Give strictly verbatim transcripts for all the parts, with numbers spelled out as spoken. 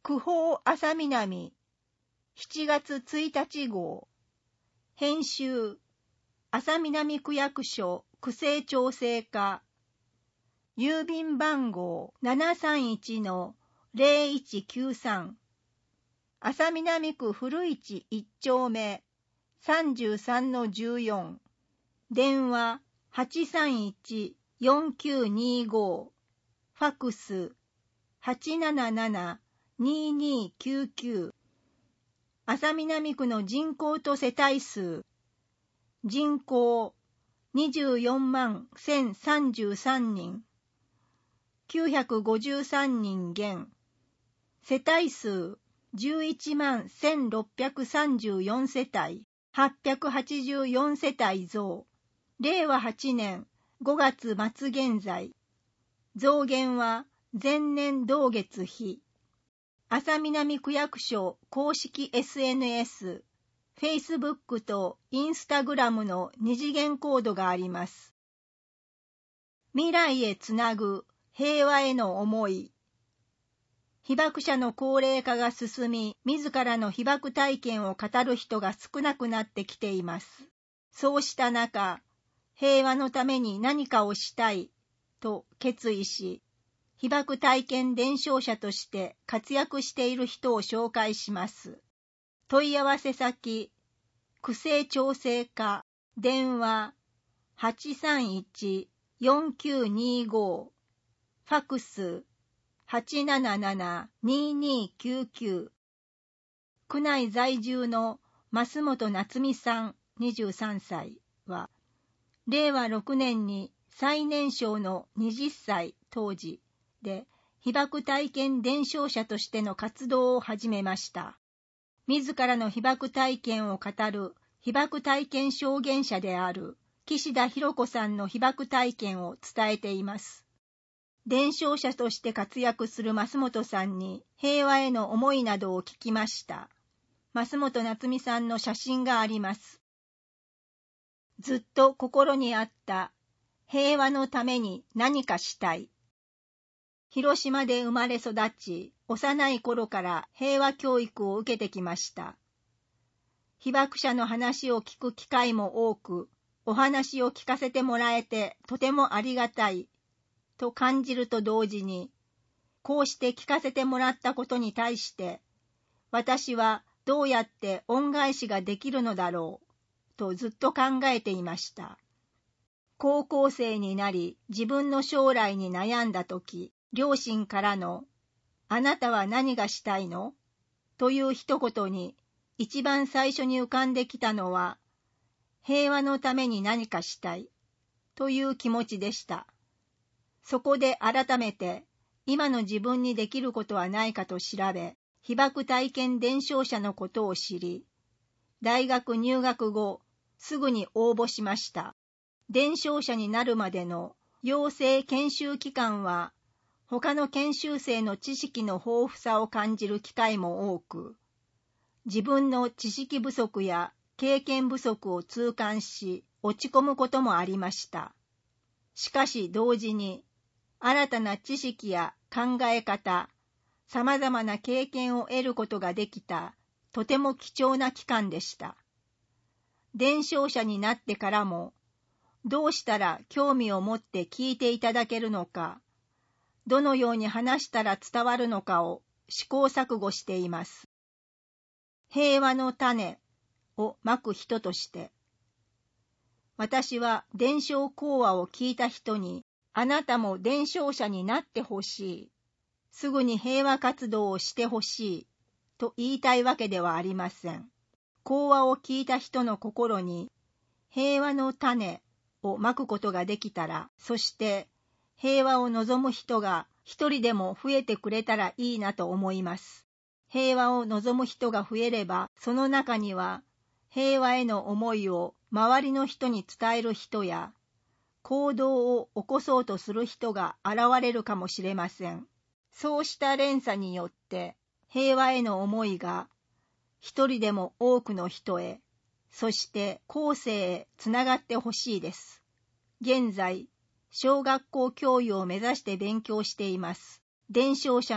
区報朝南しちがつついたち号。編集朝南区役所区政調整課。郵便番号 ななさんいちのゼロいちきゅうさん。朝南区古市いち丁目 さんじゅうさんのじゅうよん。電話 はちさんいちよんきゅうにご。ファクス はちななななににきゅうきゅう。朝南区の人口と世帯数。人口にじゅうよんまんせんさんじゅうさんにん。きゅうひゃくごじゅうさんにん減。世帯数じゅういちまんせんろっぴゃくさんじゅうよん世帯。はっぴゃくはちじゅうよん世帯増。れいわはちねんごがつ末現在。増減は前年同月比。朝南区役所公式 エスエヌエス、Facebook と Instagram の二次元コードがあります。未来へつなぐ平和への思い。被爆者の高齢化が進み、自らの被爆体験を語る人が少なくなってきています。そうした中、平和のために何かをしたいと決意し、被爆体験伝承者として活躍している人を紹介します。問い合わせ先、区政調整課、電話 はちさんいちよんきゅうにご。ファクス はちななななににきゅうきゅう。区内在住の増本夏美さんにじゅうさんさいは、れいわろくねんに最年少のはたち当時で被爆体験伝承者としての活動を始めました。自らの被爆体験を語る被爆体験証言者である岸田博子さんの被爆体験を伝えています。伝承者として活躍する増本さんに平和への思いなどを聞きました。増本夏美さんの写真があります。ずっと心にあった平和のために何かしたい。広島で生まれ育ち、幼い頃から平和教育を受けてきました。被爆者の話を聞く機会も多く、お話を聞かせてもらえてとてもありがたいと感じると同時に、こうして聞かせてもらったことに対して、私はどうやって恩返しができるのだろうとずっと考えていました。高校生になり自分の将来に悩んだとき、両親からのあなたは何がしたいのという一言に一番最初に浮かんできたのは、平和のために何かしたいという気持ちでした。そこで改めて今の自分にできることはないかと調べ、被爆体験伝承者のことを知り、大学入学後すぐに応募しました。伝承者になるまでの養成研修期間は、他の研修生の知識の豊富さを感じる機会も多く、自分の知識不足や経験不足を痛感し、落ち込むこともありました。しかし同時に、新たな知識や考え方、さまざまな経験を得ることができた、とても貴重な期間でした。伝承者になってからも、どうしたら興味を持って聞いていただけるのか、どのように話したら伝わるのかを試行錯誤しています。平和の種をまく人として、私は伝承講話を聞いた人に、あなたも伝承者になってほしい、すぐに平和活動をしてほしいと言いたいわけではありません。講話を聞いた人の心に平和の種をまくことができたら、そして平和を望む人が一人でも増えてくれたらいいなと思います。平和を望む人が増えれば、その中には平和への思いを周りの人に伝える人や、行動を起こそうとする人が現れるかもしれません。そうした連鎖によって平和への思いが一人でも多くの人へ、そして後世へつながってほしいです。現在、小学校教諭を目指して勉強しています。伝承者の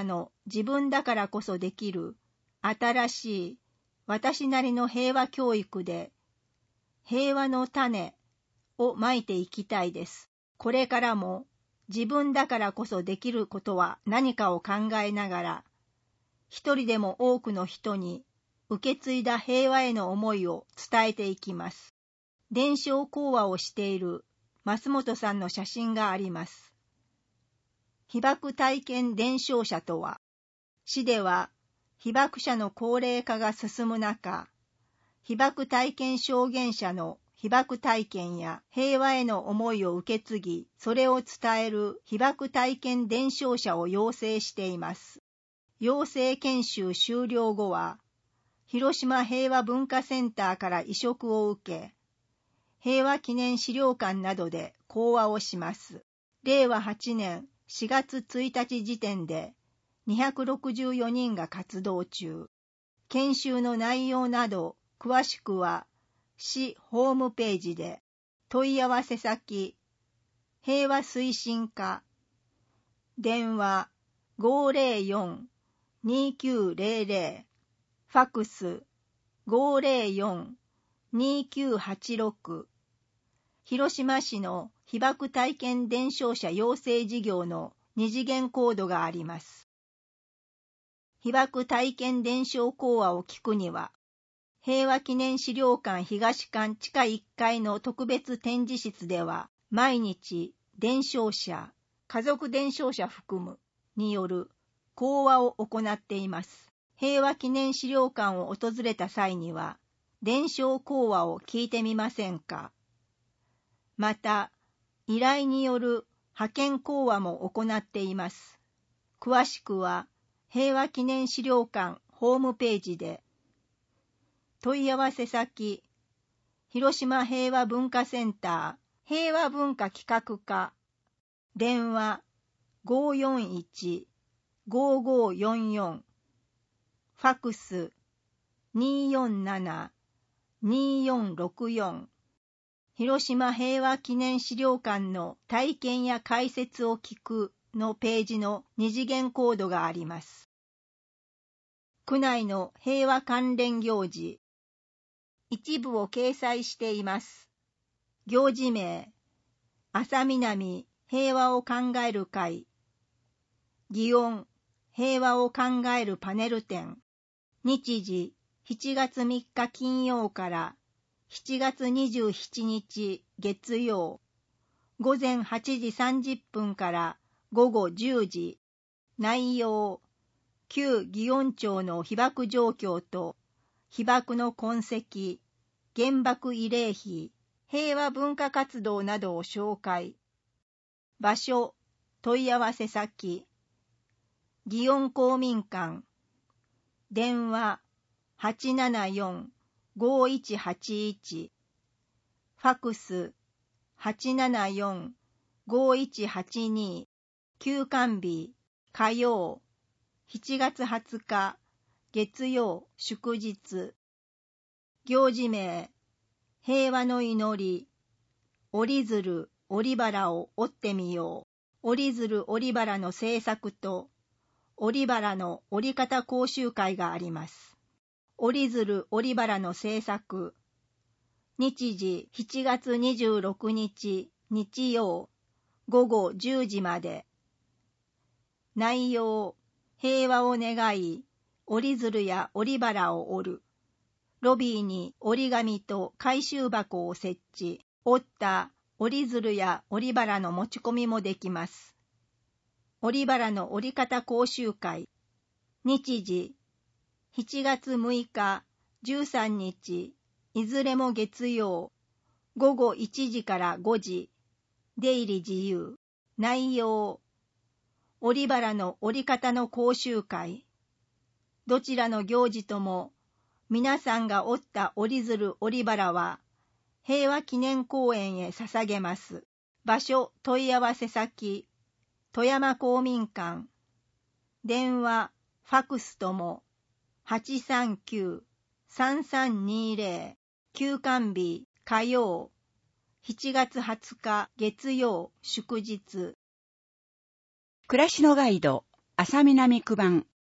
自分だからこそできる新しい私なりの平和教育で平和の種をまいていきたいです。これからも自分だからこそできることは何かを考えながら、一人でも多くの人に受け継いだ平和への思いを伝えていきます。伝承講話をしている増本さんの写真があります。被爆体験伝承者とは、市では被爆者の高齢化が進む中、被爆体験証言者の被爆体験や平和への思いを受け継ぎ、それを伝える被爆体験伝承者を養成しています。養成研修終了後は、広島平和文化センターから委嘱を受け、平和記念資料館などで講話をします。れいわはちねんしがつついたち時点でにひゃくろくじゅうよにんが活動中。研修の内容など詳しくは市ホームページで、問い合わせ先平和推進課、電話 ごーぜろよん にーきゅうぜろぜろ、ファクス ごーぜろよん にーきゅうはちろく、広島市の被爆体験伝承者養成事業の二次元コードがあります。被爆体験伝承講話を聞くには、平和記念資料館東館地下いっかいの特別展示室では、毎日伝承者、家族伝承者含むによる講話を行っています。平和記念資料館を訪れた際には、伝承講話を聞いてみませんか。また、依頼による派遣講話も行っています。詳しくは、平和記念資料館ホームページで、問い合わせ先、広島平和文化センター平和文化企画課、電話 ごーよんいち ごーごーよんよん、ファクス にーよんなな にーよんろくよん、広島平和記念資料館の体験や解説を聞くのページの二次元コードがあります。区内の平和関連行事、一部を掲載しています。行事名、朝南平和を考える会、祇園平和を考えるパネル展、日時しちがつみっか金曜からしちがつにじゅうしちにち月曜、午前はちじさんじゅっぷんから午後じゅうじ、内容、旧祇園町の被爆状況と被爆の痕跡、原爆慰霊碑、平和文化活動などを紹介。場所、問い合わせ先、祇園公民館、電話 はちななよん ごーいちはちいち、ファクス はちななよん ごーいちはちに、休館日、火曜、しちがつはつか、月曜、祝日。行事名、平和の祈り、折り鶴、折原を折ってみよう。折り鶴折原の制作と、折原の折り方講習会があります。折り鶴折原の制作、日時しちがつにじゅうろくにち日曜、午後じゅうじまで。内容、平和を願い、折り鶴や折原を折る。ロビーに折り紙と回収箱を設置。折った折り鶴や折原の持ち込みもできます。折原の折り方講習会。日時、しちがつむいか、じゅうさんにち、いずれも月曜、午後いちじからごじ。出入り自由。内容、折原の折り方の講習会。どちらの行事とも、皆さんが折った折り鶴折原は、平和記念公園へ捧げます。場所、問い合わせ先、富山公民館。電話、ファクスとも、はちさんきゅう さんさんにぜろ。休館日、火曜、しちがつはつか月曜、祝日。 暮らしのガイド、朝南区番。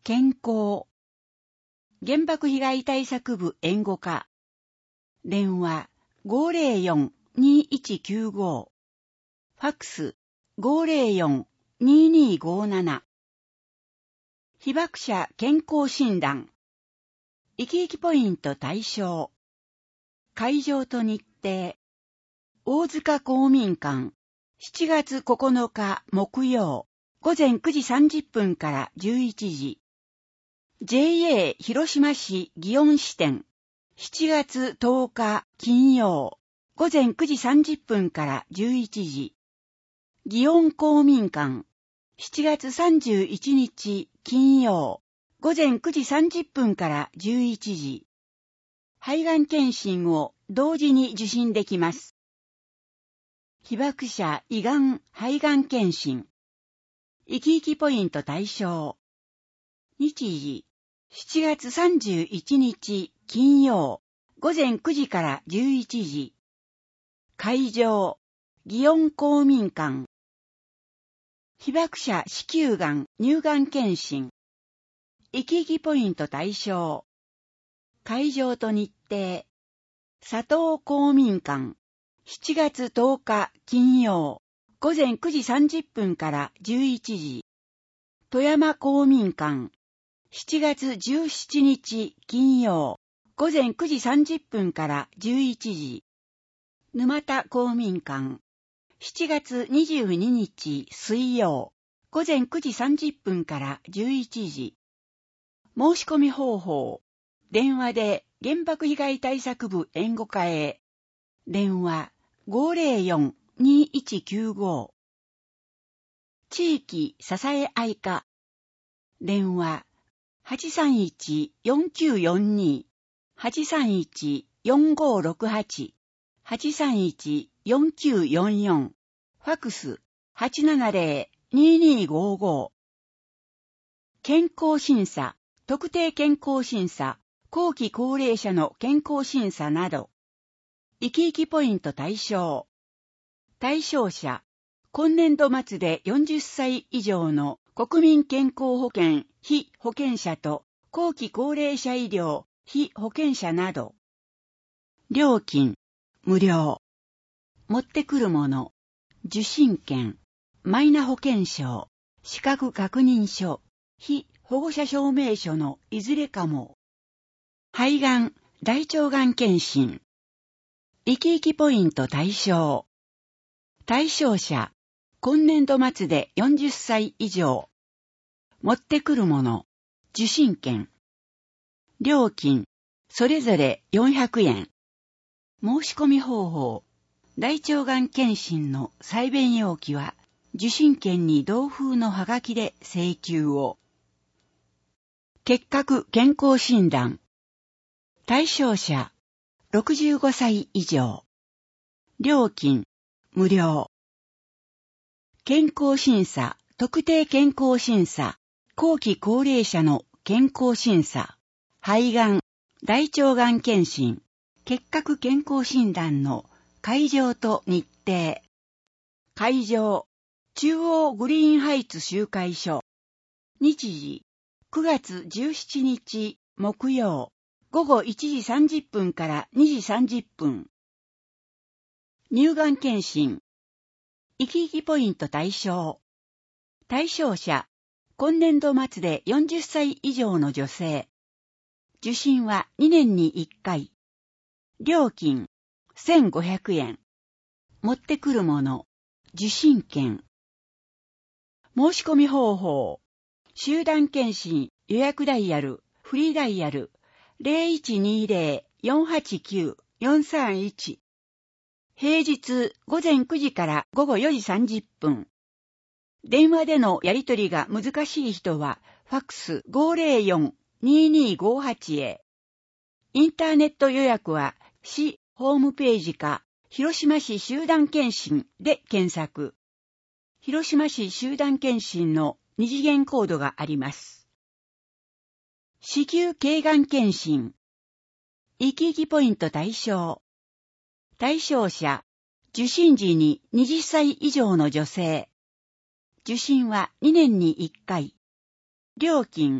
健康。原爆被害対策部援護課。電話 ごーぜろよん にーいちきゅうご。ファックス ごーぜろよん にーにーごーなな。被爆者健康診断。生き生きポイント対象。会場と日程。大塚公民館。しちがつここのか木曜。ごぜんくじさんじゅっぷんからじゅういちじ。ジェイエー 広島市祇園支店。しちがつとおか金曜。ごぜんくじさんじゅっぷんからじゅういちじ。祇園公民館。しちがつさんじゅういちにち金曜。ごぜんくじさんじゅっぷんからじゅういちじ。肺がん検診を同時に受診できます。被爆者胃がん肺がん検診。生き生きポイント対象。日時、しちがつさんじゅういちにち金曜、ごぜんくじからじゅういちじ。会場、祇園公民館。被爆者子宮がん乳がん検診。生き生きポイント対象。会場と日程。佐藤公民館。しちがつとおか金曜。ごぜんくじさんじゅっぷんからじゅういちじ。富山公民館。しちがつじゅうしちにち金曜。ごぜんくじさんじゅっぷんからじゅういちじ。沼田公民館。しちがつにじゅうににち水曜。ごぜんくじさんじゅっぷんからじゅういちじ。申し込み方法。電話で原爆被害対策部援護課へ。電話 ごーぜろよん にーいちきゅうご。地域支え合い課。電話 はちさんいち よんきゅうよんに。はちさんいち よんごろくはち。はちさんいち よんきゅうよんよん。ファックス はちななぜろ にーにーごーご。健康審査、特定健康審査、後期高齢者の健康審査など。生き生きポイント対象。対象者、今年度末でよんじゅっさい以上の国民健康保険被保険者と後期高齢者医療被保険者など。料金、無料。持ってくるもの、受診券、マイナ保険証、資格確認書、被保護者証明書のいずれかも。肺がん、大腸がん検診。生き生きポイント対象。対象者、今年度末でよんじゅっさい以上。持ってくるもの、受診券。料金、それぞれよんひゃくえん。申し込み方法。大腸がん検診の採便要記は、受診券に同封のハガキで請求を。結核健康診断。対象者、ろくじゅうごさい以上。料金、無料。健康審査、特定健康審査、後期高齢者の健康審査、肺がん、大腸がん検診、結核健康診断の会場と日程。会場、中央グリーンハイツ集会所。日時、くがつじゅうしちにち木曜、ごごいちじさんじゅっぷんからにじさんじゅっぷん。乳がん検診。生き生きポイント対象。対象者、今年度末でよんじゅっさい以上の女性。受診はにねんにいっかい。料金、せんごひゃくえん。持ってくるもの、受診券。申し込み方法。集団検診予約ダイヤル、フリーダイヤル、ゼロいちにゼロ よんはちきゅう よんさんいち。平日ごぜんくじからごごよじさんじゅっぷん。電話でのやり取りが難しい人は、ファックス ごーぜろよん にーにーごーはち へ。インターネット予約は、市ホームページか、広島市集団検診で検索。広島市集団検診の二次元コードがあります。子宮頸がん検診。生き生きポイント対象。対象者、受診時にはたち以上の女性。受診はにねんにいっかい。料金、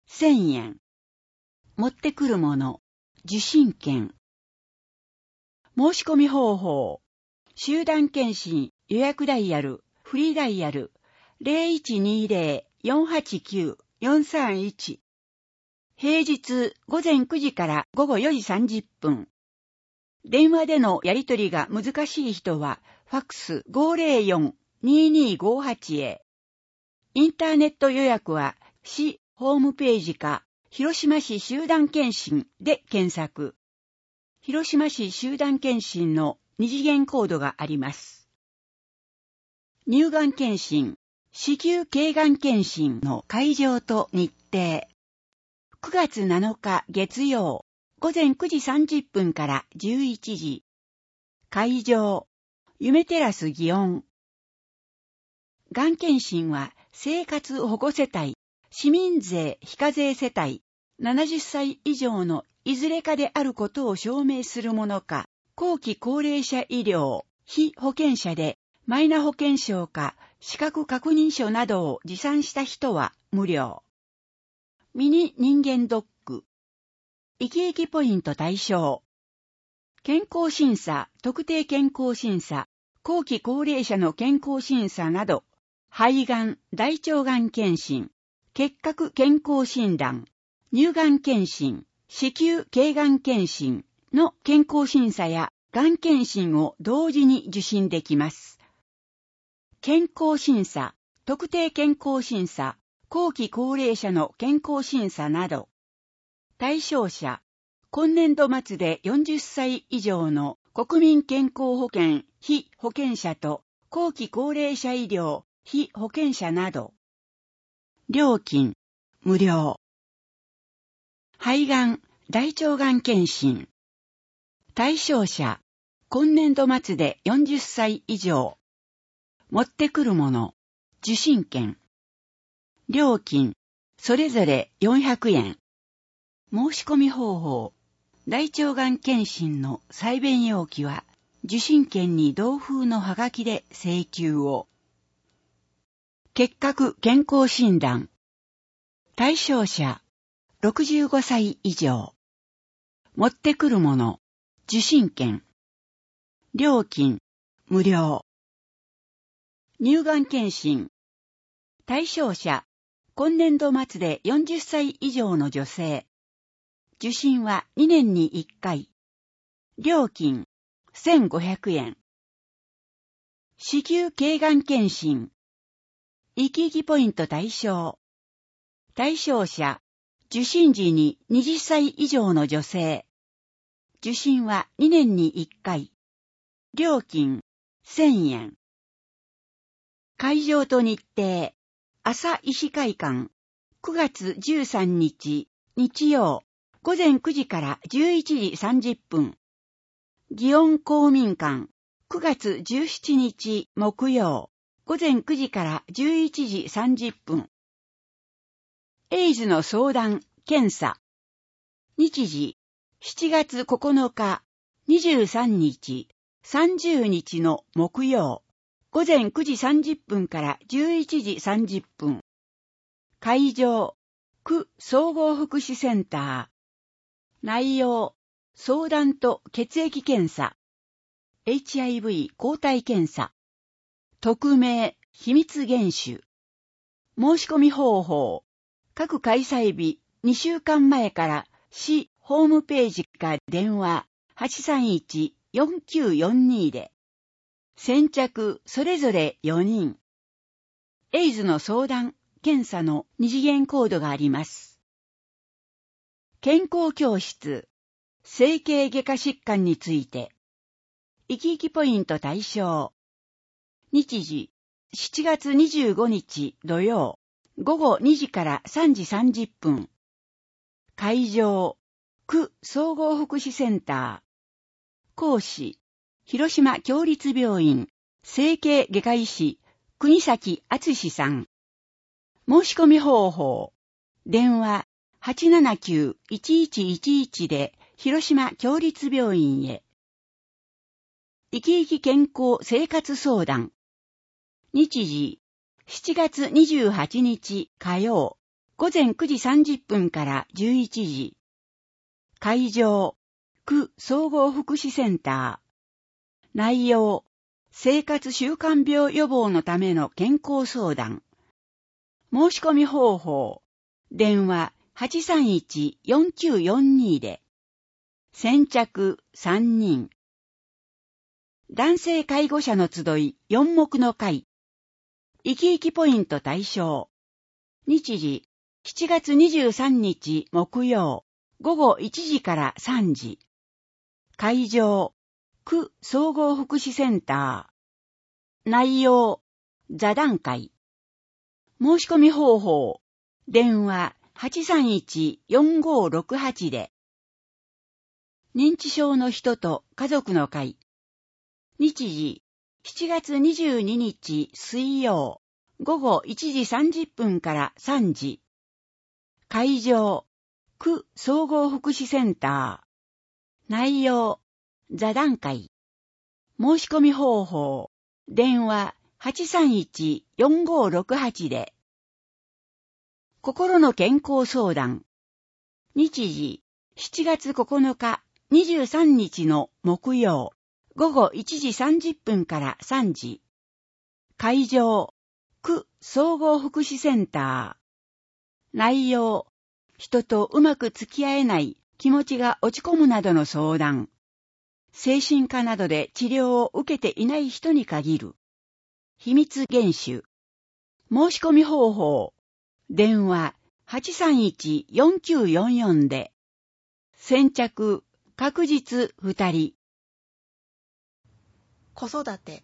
せんえん。持ってくるもの、受信券。申し込み方法。集団検診予約ダイヤル、フリーダイヤル ゼロいちにゼロ よんはちきゅう よんさんいち。平日午前くじから午後よじさんじゅっぷん。電話でのやり取りが難しい人は、ファックス ごーぜろよん にーにーごーはち へ。インターネット予約は、市ホームページか、広島市集団検診で検索。広島市集団検診の二次元コードがあります。乳がん検診、子宮頸がん検診の会場と日程。くがつなのか月曜、午前くじさんじゅっぷんからじゅういちじ。会場、夢テラス祇園。がん検診は生活保護世帯、市民税非課税世帯、ななじゅっさい以上のいずれかであることを証明するものか、後期高齢者医療、被保険者でマイナ保険証か資格確認書などを持参した人は無料。ミニ人間ドック。生き生きポイント対象。健康審査、特定健康審査、後期高齢者の健康審査など、肺がん、大腸がん検診、結核健康診断、乳がん検診、子宮頸がん検診の健康審査やがん検診を同時に受診できます。健康審査、特定健康審査、後期高齢者の健康審査など、対象者、今年度末でよんじゅっさい以上の国民健康保険被保険者と後期高齢者医療被保険者など。料金、無料。肺がん、大腸がん検診。対象者、今年度末でよんじゅっさい以上。持ってくるもの、受診券。料金、それぞれよんひゃくえん。申し込み方法。大腸がん検診の採便要記は、受診券に同封のハガキで請求を。結核健康診断。対象者、ろくじゅうごさい以上。持ってくるもの、受診券。料金、無料。乳がん検診。対象者、今年度末でよんじゅっさい以上の女性。受診はにねんにいっかい。料金、せんごひゃくえん。子宮頸がん検診。生き生きポイント対象。対象者、受診時にはたち以上の女性。受診はにねんにいっかい。料金、せんえん。会場と日程。朝医師会館。くがつじゅうさんにち、日曜。午前くじからじゅういちじさんじゅっぷん。祇園公民館。くがつじゅうしちにち、木曜。午前くじからじゅういちじさんじゅっぷん。エイズの相談、検査。日時、しちがつここのか、にじゅうさんにち、さんじゅうにちの木曜。午前くじさんじゅっぷんからじゅういちじさんじゅっぷん。会場、区総合福祉センター。内容、相談と血液検査。エイチアイブイ 抗体検査。匿名、秘密厳守。申し込み方法。各開催日にしゅうかんまえから市ホームページか電話 はちさんいち よんきゅうよんに で。先着それぞれよにん。エイズの相談、検査の二次元コードがあります。健康教室、整形外科疾患について。生き生きポイント対象。日時、しちがつにじゅうごにち土曜、ごごにじからさんじさんじゅっぷん。会場、区総合福祉センター。講師、広島協立病院、整形外科医師、国崎敦さん。申し込み方法。電話 はちななきゅう いちいちいちいち で広島協立病院へ。生き生き健康生活相談。日時、しちがつにじゅうはちにち火曜、 午前くじさんじゅっぷんからじゅういちじ。会場、区総合福祉センター。内容、生活習慣病予防のための健康相談。申し込み方法、電話 はちさんいちよんきゅうよんに で。先着さんにん。男性介護者の集いよん目の会。生き生きポイント対象。日時、しちがつにじゅうさんにち木曜、午後いちじからさんじ。会場、区総合福祉センター。内容、座談会。申し込み方法、電話 はちさんいちよんごろくはち で。認知症の人と家族の会。日時、しちがつにじゅうににち水曜、午後いちじさんじゅっぷんからさんじ。会場、区総合福祉センター。内容、座談会。申し込み方法、電話 はちさんいちよんごろくはち で。心の健康相談。日時、しちがつここのか、にじゅうさんにちの木曜、午後いちじさんじゅっぷんからさんじ。会場、区総合福祉センター。内容、人とうまく付き合えない気持ちが落ち込むなどの相談。精神科などで治療を受けていない人に限る。秘密厳守。申し込み方法。電話 はちさんいちよんきゅうよんよん で。先着、確実ふたり。 子育て。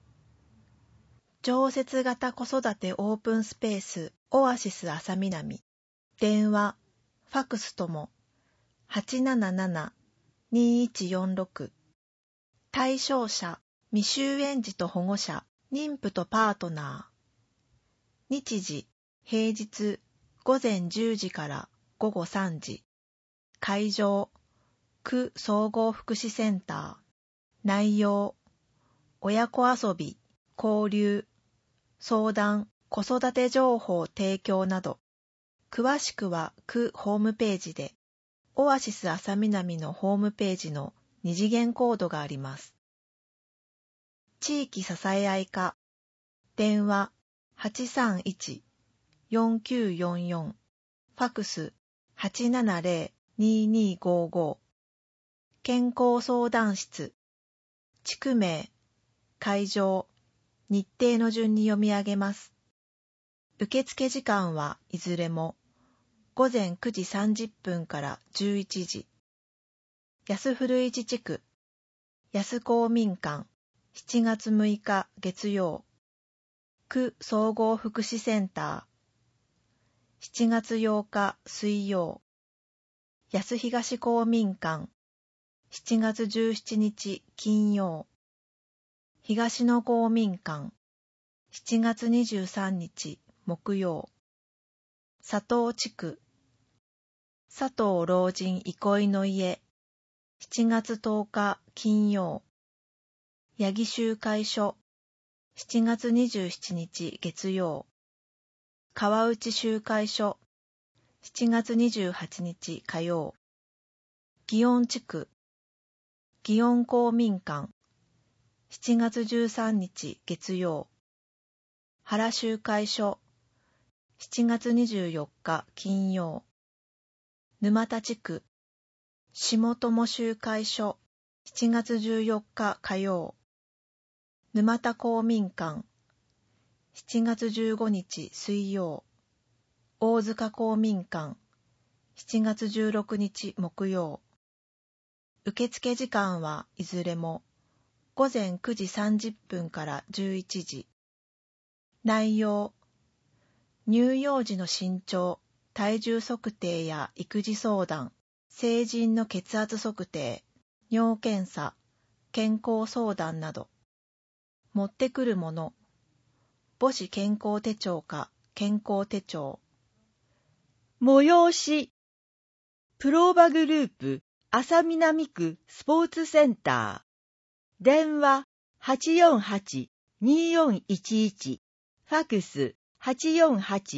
常設型子育てオープンスペースオアシス朝南。電話、ファクスとも はちななななにいちよんろく。対象者、未就園児と保護者、妊婦とパートナー。日時、平日午前じゅうじから午後さんじ。会場、区総合福祉センター。内容、親子遊び、交流、相談、子育て情報提供など。詳しくは区ホームページで、オアシス朝南のホームページの二次元コードがあります。地域支え合い課。電話 はちさんいちよんきゅうよんよん。ファクス はちななぜろににごご。健康相談室。地区名、会場、日程の順に読み上げます。受付時間はいずれも午前くじさんじゅっぷんからじゅういちじ。安古市地区、安公民館、しちがつむいか月曜。区総合福祉センター、しちがつようか水曜。安東公民館、しちがつじゅうしちにち金曜。東野公民館、しちがつにじゅうさんにち木曜。佐藤地区、佐藤老人憩いの家、しちがつとおか金曜。八木集会所、しちがつにじゅうしちにち月曜。川内集会所、しちがつにじゅうはちにち火曜。祇園地区、祇園公民館、しちがつじゅうさんにち月曜。原集会所、しちがつにじゅうよっか金曜。沼田地区、下友集会所、しちがつじゅうよっか火曜。沼田公民館、しちがつじゅうごにち水曜。大塚公民館、しちがつじゅうろくにち木曜。受付時間はいずれも午前くじさんじゅっぷんからじゅういちじ。内容、乳幼児の身長、体重測定や育児相談、成人の血圧測定、尿検査、健康相談など。持ってくるもの、母子健康手帳か健康手帳。 催し、プローバグループ朝南区スポーツセンター。電話 はちよんはちにーよんいちいち。ファクス はちよんはち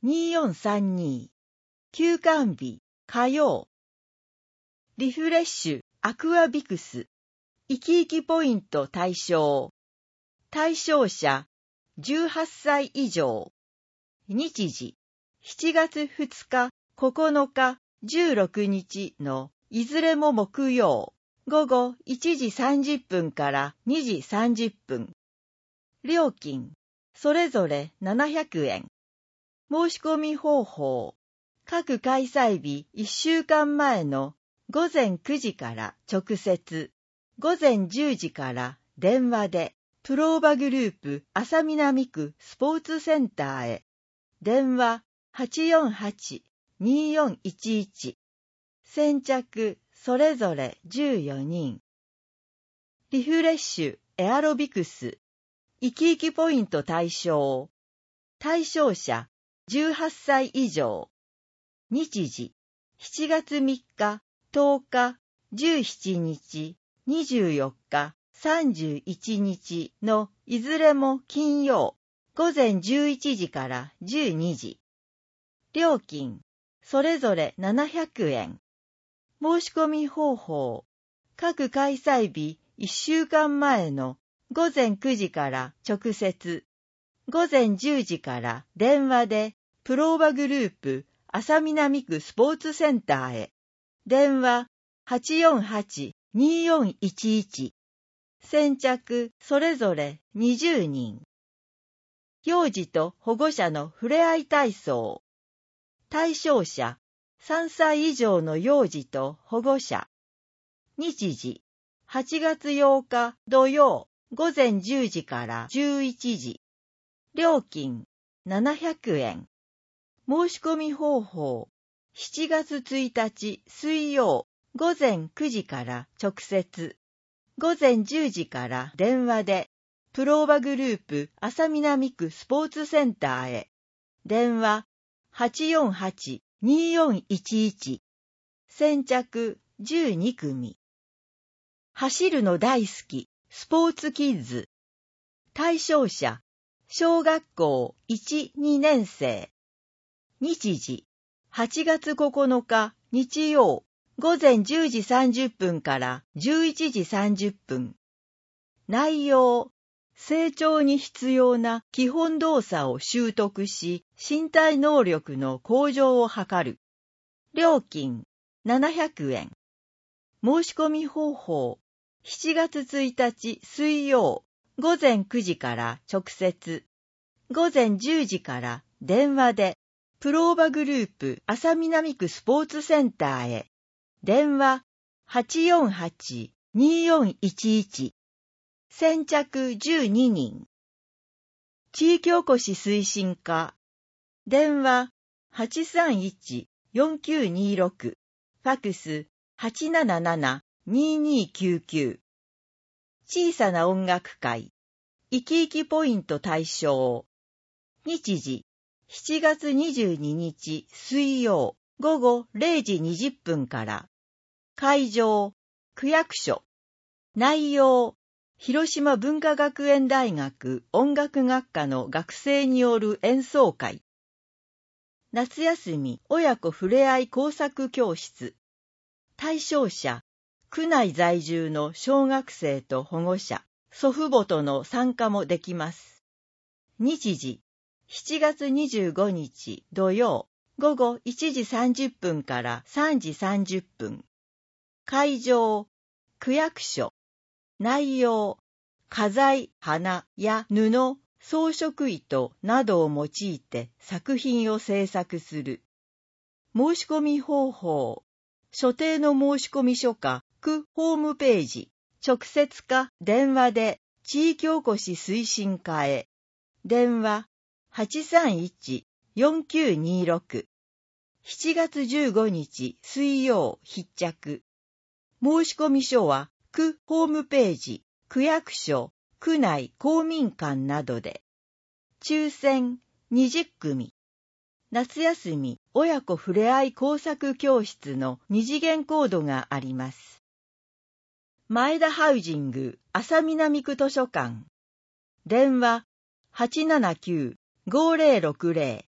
によんさんに。休館日、火曜。リフレッシュ、アクアビクス。生き生きポイント対象。対象者、じゅうはっさい以上。日時、しちがつふつか、ここのか、じゅうろくにちのいずれも木曜、午後いちじさんじゅっぷんからにじさんじゅっぷん。料金、それぞれななひゃくえん。申し込み方法、各開催日いっしゅうかんまえのごぜんくじから直接、ごぜんじゅうじから電話で、プローバグループ安佐南区スポーツセンターへ。電話 はちよんはち によんいちいち。先着それぞれじゅうよにん。リフレッシュエアロビクス。生き生きポイント対象。対象者じゅうはっさい以上。日時しちがつみっか、とおか、じゅうしちにち、にじゅうよっか、さんじゅういちにちのいずれも金曜、ごぜんじゅういちじからじゅうにじ。料金、それぞれななひゃくえん。申し込み方法、各開催日いっしゅうかんまえのごぜんくじから直接、ごぜんじゅうじから電話でプローバグループ安佐南区スポーツセンターへ。電話 はちよんはち によんいちいち。先着それぞれにじゅうにん。幼児と保護者のふれあい体操。対象者さんさい以上の幼児と保護者。日時はちがつようか土曜ごぜんじゅうじからじゅういちじ。料金ななひゃくえん。申し込み方法、しちがつついたち水曜ごぜんくじから直接、ごぜんじゅうじから電話で、プローバグループ安佐南区スポーツセンターへ。電話 はちよんはち によんいちいち。先着じゅうにくみ。走るの大好き、スポーツキッズ。対象者、小学校いち、にねんせい。日時、はちがつここのか日曜、ごぜんじゅうじさんじゅっぷんからじゅういちじさんじゅっぷん。内容、成長に必要な基本動作を習得し、身体能力の向上を図る。料金、ななひゃくえん。申し込み方法、しちがつついたち水曜、ごぜんくじから直接、ごぜんじゅうじから電話で、プローバグループ安佐南区スポーツセンターへ。電話 はちよんはち によんいちいち。先着じゅうににん。地域おこし推進課。電話 はちさんいち よんきゅうにろく。ファクス はちなななな ににきゅうきゅう。小さな音楽会。生き生きポイント対象。日時しちがつにじゅうににち水曜ごごれいじにじゅっぷんから。会場、区役所。内容、広島文化学園大学音楽学科の学生による演奏会。夏休み親子ふれあい工作教室。対象者、区内在住の小学生と保護者、祖父母との参加もできます。日時、しちがつにじゅうごにち土曜ごごいちじさんじゅっぷんからさんじさんじゅっぷん。会場、区役所。内容、花材、花や布、装飾糸などを用いて作品を制作する。申し込み方法、所定の申し込み書か区ホームページ、直接か電話で地域おこし推進課へ。電話はちさんいち よんきゅうにろく。しちがつじゅうごにち水曜必着。申し込み書は区ホームページ、区役所、区内公民館などで。抽選にじゅっくみ。夏休み親子ふれあい工作教室の二次元コードがあります。前田ハウジング安佐南区図書館。電話はちななきゅう ごぜろろくぜろ。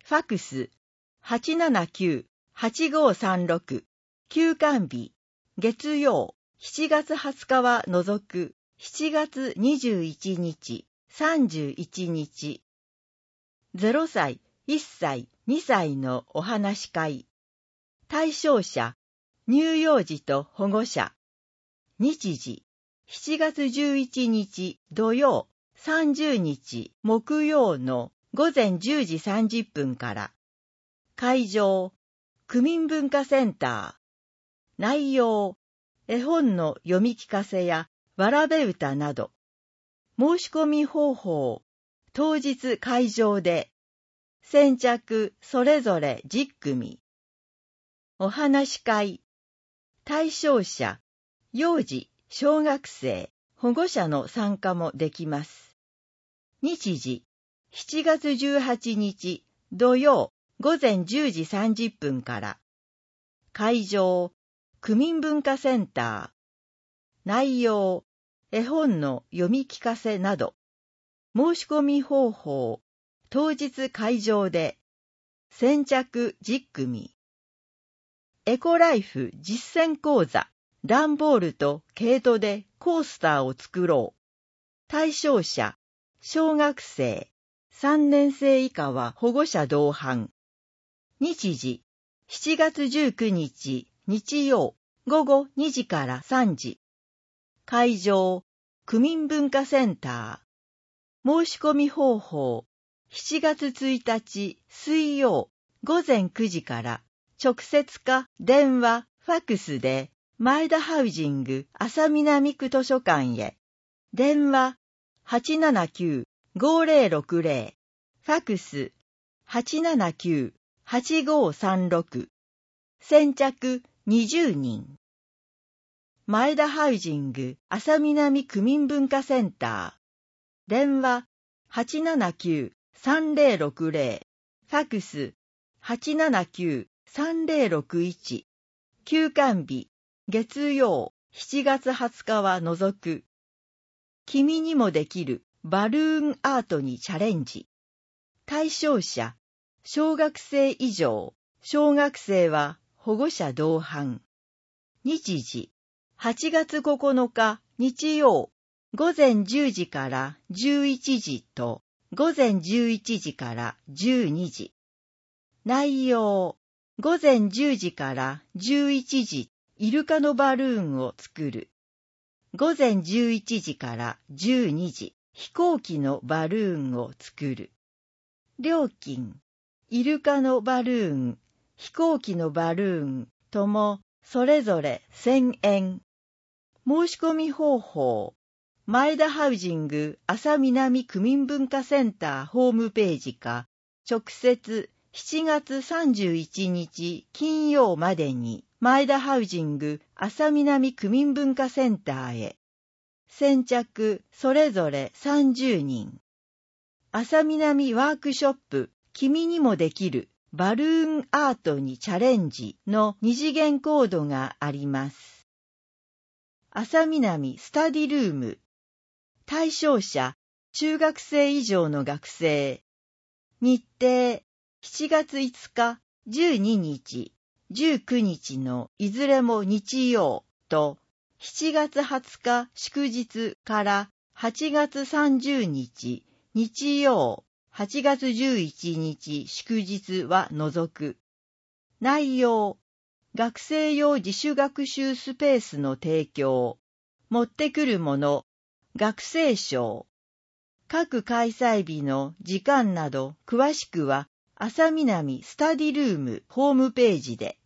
ファクス はちななきゅう はちごさんろく、休館日、月曜、しちがつはつかは除く、しちがつにじゅういちにち、さんじゅういちにち。ぜろさい、いっさい、にさいのお話し会。対象者、乳幼児と保護者。日時、しちがつじゅういちにち土曜、さんじゅうにち木曜のごぜんじゅうじさんじゅっぷんから。会場、区民文化センター。内容、絵本の読み聞かせやわらべ歌など。申し込み方法、当日会場で。先着それぞれじゅっくみ。お話し会。対象者、幼児、小学生、保護者の参加もできます。日時、しちがつじゅうはちにち土曜ごぜんじゅうじさんじゅっぷんから。会場、区民文化センター。内容、絵本の読み聞かせなど。申し込み方法、当日会場で。先着じゅっくみ。エコライフ実践講座、段ボールと毛糸でコースターを作ろう。対象者、小学生、さんねんせい以下は保護者同伴。日時、しちがつじゅうくにち日曜ごごにじからさんじ。会場、区民文化センター。申し込み方法、しちがつついたち水曜ごぜんくじから直接か電話、ファクスで前田ハウジング安佐南区図書館へ。電話 はちななきゅう ごぜろろくぜろ、ファクス はちななきゅう はちごさんろく。先着にじゅうにん。前田ハウジング安佐南区民文化センター。電話 はちななきゅう さんぜろろくぜろ、ファクス はちななきゅう さんぜろろくいち。休館日、月曜しちがつはつかは除く。君にもできるバルーンアートにチャレンジ。対象者、小学生以上、小学生は保護者同伴。日時、はちがつここのか日曜、ごぜんじゅうじからじゅういちじとごぜんじゅういちじからじゅうにじ。内容、ごぜんじゅうじからじゅういちじ、イルカのバルーンを作る。ごぜんじゅういちじからじゅうにじ、飛行機のバルーンを作る。料金、イルカのバルーン、飛行機のバルーンともそれぞれせんえん。申し込み方法、前田ハウジング安佐南区民文化センターホームページか、直接しちがつさんじゅういちにち金曜までに前田ハウジング安佐南区民文化センターへ。先着それぞれさんじゅうにん。安佐南ワークショップ君にもできるバルーンアートにチャレンジの二次元コードがあります。安佐南スタディルーム。対象者、中学生以上の学生。日程、しちがついつか、じゅうににち、じゅうくにちのいずれも日曜と、しちがつはつか祝日からはちがつさんじゅうにち、日曜、はちがつじゅういちにち祝日は除く。内容、学生用自主学習スペースの提供、持ってくるもの、学生証、各開催日の時間など詳しくは安佐南スタディルームホームページで。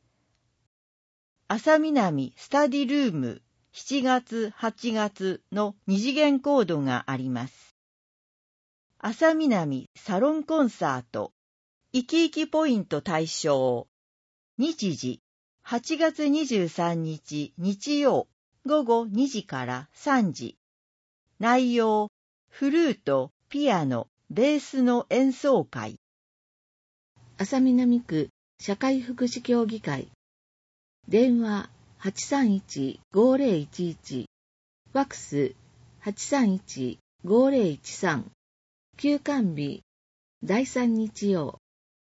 安佐南スタディルームしちがつはちがつの二次元コードがあります。安佐南サロンコンサートいきいきポイント対象。日時はちがつにじゅうさんにち日曜ごごにじからさんじ。内容、フルート、ピアノ、ベースの演奏会。 安佐南区社会福祉協議会。電話 はちさんいち ごぜろいちいち、ファックス はちさんいち ごぜろいちさん。休館日、だいさん日曜。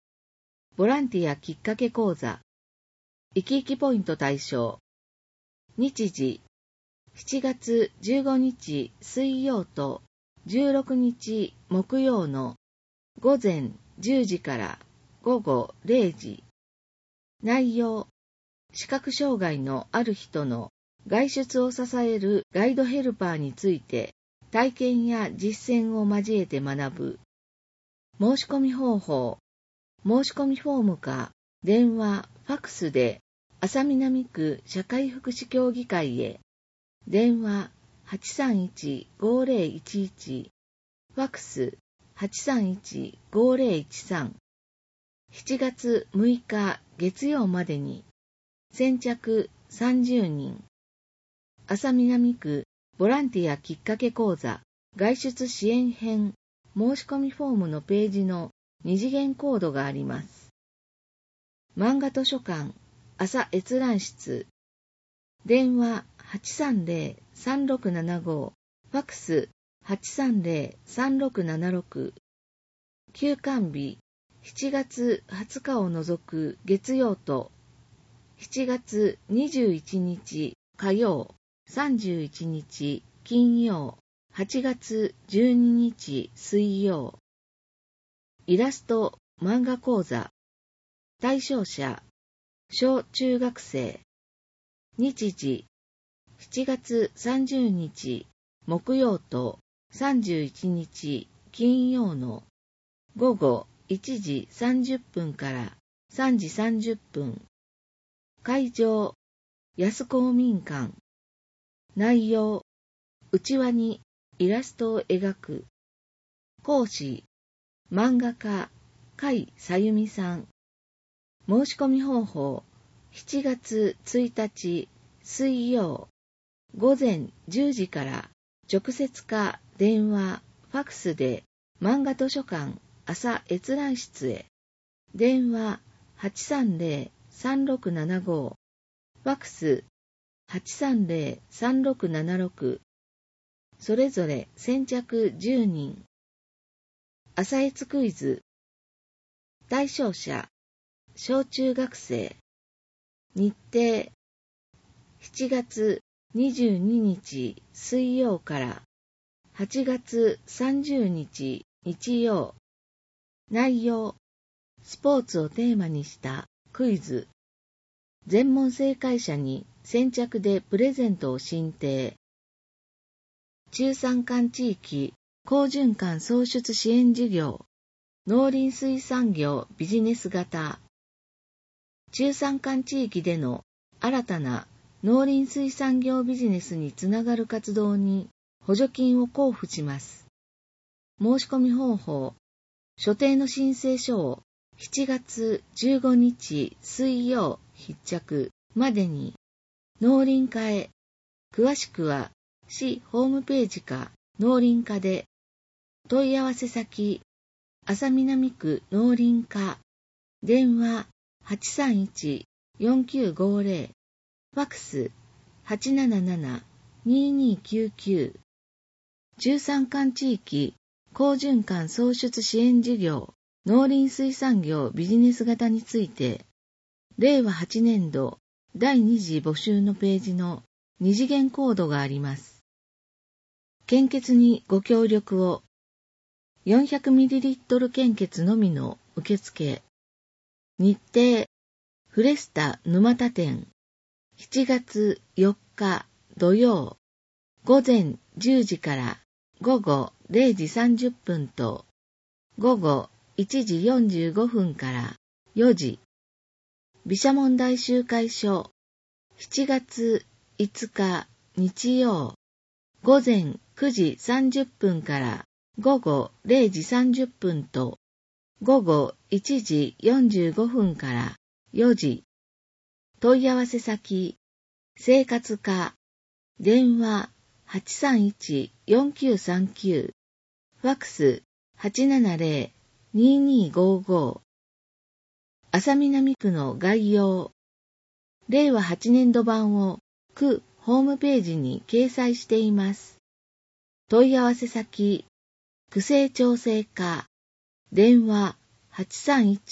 ボランティアきっかけ講座、生き生きポイント対象。日時、しちがつじゅうごにち水曜とじゅうろくにち木曜のごぜんじゅうじからごごれいじ。内容、視覚障害のある人の外出を支えるガイドヘルパーについて体験や実践を交えて学ぶ。申し込み方法、申し込みフォームか電話、ファクスで安佐南区社会福祉協議会へ。電話 はちさんいちごぜろいちいち、ファクス はちさんいちごぜろいちさん。しちがつむいか月曜までに。先着さんじゅうにん。安佐南区ボランティアきっかけ講座外出支援編申し込みフォームのページの二次元コードがあります。漫画図書館朝閲覧室。電話 はちさんぜろさんろくななご、ファクス はちさんぜろさんろくななろく。休館日しちがつはつかを除く月曜としちがつにじゅういちにち火曜、さんじゅういちにち金曜、はちがつじゅうににち水曜。イラスト漫画講座。対象者、小中学生。日時、しちがつさんじゅうにち木曜とさんじゅういちにち金曜のごごいちじさんじゅっぷんからさんじさんじゅっぷん。会場、安公民館。内容、うちわにイラストを描く。講師、漫画家、甲斐さゆみさん。申し込み方法、しちがつついたち水曜、ごぜんじゅうじから直接か電話、ファクスで漫画図書館朝閲覧室へ。電話 はちさんぜろさんろくななご、ファクス はちさんぜろさんろくななろく。それぞれ先着じゅうにん。朝閲クイズ。対象者、小中学生。日程、しちがつにじゅうににち水曜からはちがつさんじゅうにち日曜。内容、スポーツをテーマにしたクイズ。全問正解者に先着でプレゼントを進呈。中山間地域好循環創出支援事業、農林水産業ビジネス型。中山間地域での新たな農林水産業ビジネスにつながる活動に補助金を交付します。申し込み方法、所定の申請書をしちがつじゅうごにち水曜必着までに農林課へ。詳しくは市ホームページか農林課で。問い合わせ先、安佐南区農林課。電話 はちさんいちよんきゅうごぜろ、ファクス はちななななににきゅうきゅう。中山間地域好循環創出支援事業農林水産業ビジネス型について、れいわはちねんどだいに次募集のページの二次元コードがあります。献血にご協力を。よんひゃくミリリットル 献血のみの受付。日程、フレスタ沼田店。しちがつよっか土曜、ごぜんじゅうじからごごれいじさんじゅっぷんとごごいちじよんじゅうごふんからよじ。毘沙門大集会所。しちがついつか日曜、ごぜんくじさんじゅっぷんからごごれいじさんじゅっぷんとごごいちじよんじゅうごふんからよじ。問い合わせ先、生活課。電話 はちさんいちよんきゅうさんきゅう、ファクス はちななぜろににごご。安佐南区の概要。れいわはちねんど版を区ホームページに掲載しています。問い合わせ先、区政調整課。電話 はちさんいち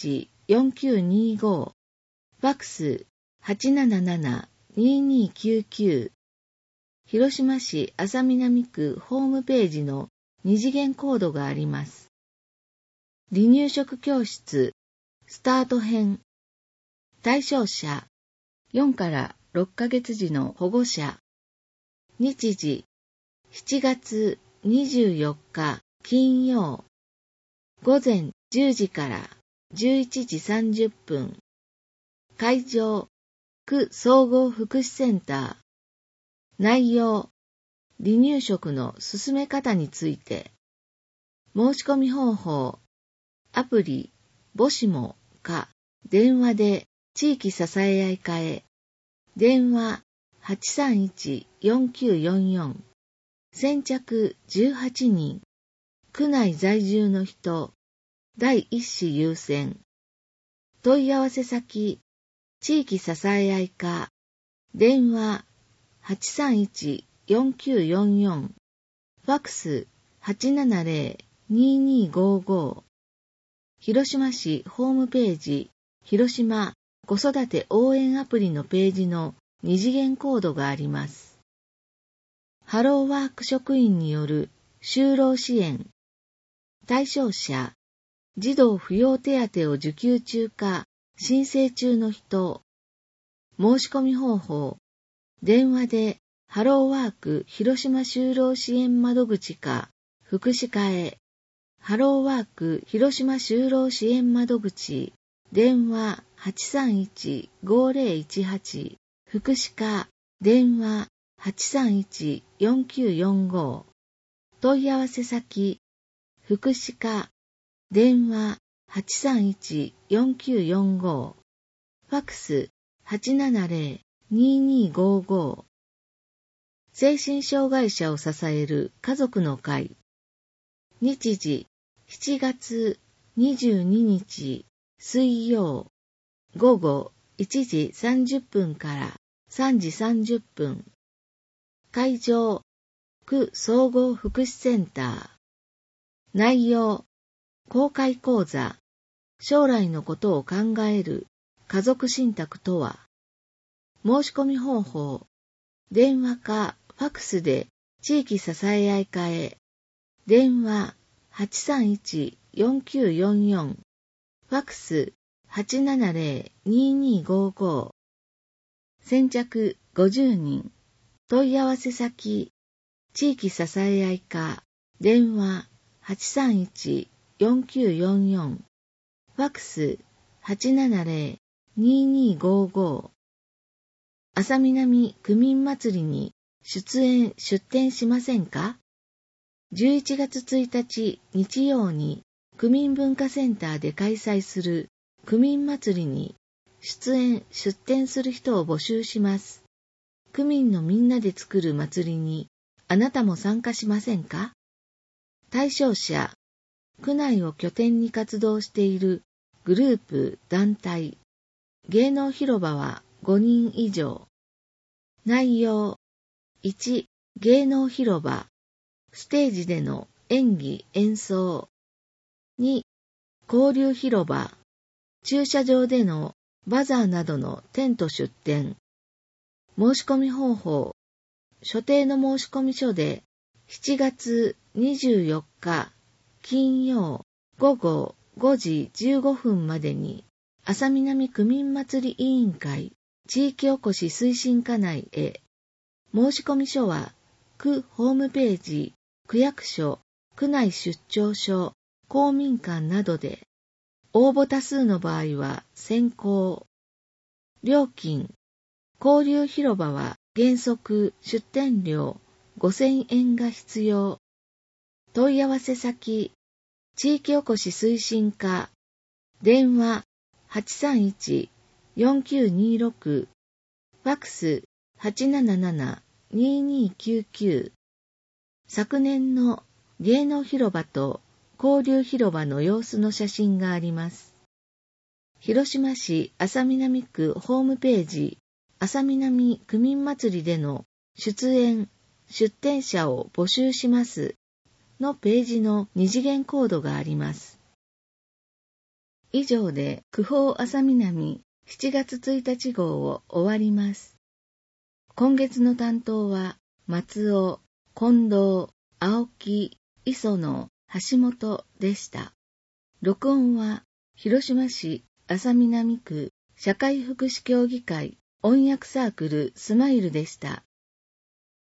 よんきゅうにご、ファックス はちなななな ににきゅうきゅう、広島市安佐南区ホームページの二次元コードがあります。離乳食教室スタート編。対象者よんからろっかげつ児の保護者。日時しちがつにじゅうよっか金曜。午前じゅうじからじゅういちじさんじゅっぷん。会場区総合福祉センター。内容離乳食の進め方について。申し込み方法アプリ母子もか電話で地域支え合い課へ。電話 はちさんいち よんきゅうよんよん。先着じゅうはちにん。区内在住の人。第一子優先。問い合わせ先地域支え合い課。電話 はちさんいち よんきゅうよんよん。ファックス はちななぜろ ににごご。広島市ホームページ広島子育て応援アプリのページの二次元コードがあります。ハローワーク職員による就労支援。対象者児童扶養手当を受給中か申請中の人。申し込み方法電話でハローワーク広島就労支援窓口か福祉課へ。ハローワーク広島就労支援窓口。電話 はちさんいち ごぜろいちはち。福祉課。電話 はちさんいち よんきゅうよんご。問い合わせ先。福祉課。電話 はちさんいち よんきゅうよんご。ファックス はちななぜろ ににごご。精神障害者を支える家族の会。日時しちがつにじゅうににち水曜。午後いちじさんじゅっぷんからさんじさんじゅっぷん。会場区総合福祉センター。内容公開講座将来のことを考える家族信託とは。申し込み方法電話かファックスで地域支え合い課へ。電話 はちさんいち よんきゅうよんよん。ファックス はちななぜろ ににごご。先着ごじゅうにん。問い合わせ先地域支え合い課。電話 はちさんいち よんきゅうよんよん。ファックス はちななぜろ ににごご。安佐南区民祭りに出演出展しませんか？じゅういちがつついたち日曜に区民文化センターで開催する区民祭りに出演出展する人を募集します。区民のみんなで作る祭りにあなたも参加しませんか？対象者区内を拠点に活動しているグループ団体。芸能広場はごにん以上。内容いち芸能広場ステージでの演技演奏。に交流広場駐車場でのバザーなどのテント出店。申し込み方法所定の申し込み書でしちがつにじゅうよっか金曜午後ごじじゅうごふんまでに安佐南区民祭り委員会地域おこし推進課内へ。申し込み書は区ホームページ区役所区内出張所公民館などで。応募多数の場合は先行。料金交流広場は原則出店料ごせんえんが必要。問い合わせ先地域おこし推進課。電話 はちさんいち よんきゅうにろく。ファックス はちなななな ににきゅうきゅう。昨年の芸能広場と交流広場の様子の写真があります。広島市安佐南区ホームページ安佐南区民祭りでの出演出展者を募集しますのページの二次元コードがあります。 以上で九宝朝南しちがつついたち号を終わります。今月の担当は松尾、近藤、青木、磯野、橋本でした。録音は広島市安佐南区社会福祉協議会音訳サークルスマイルでした。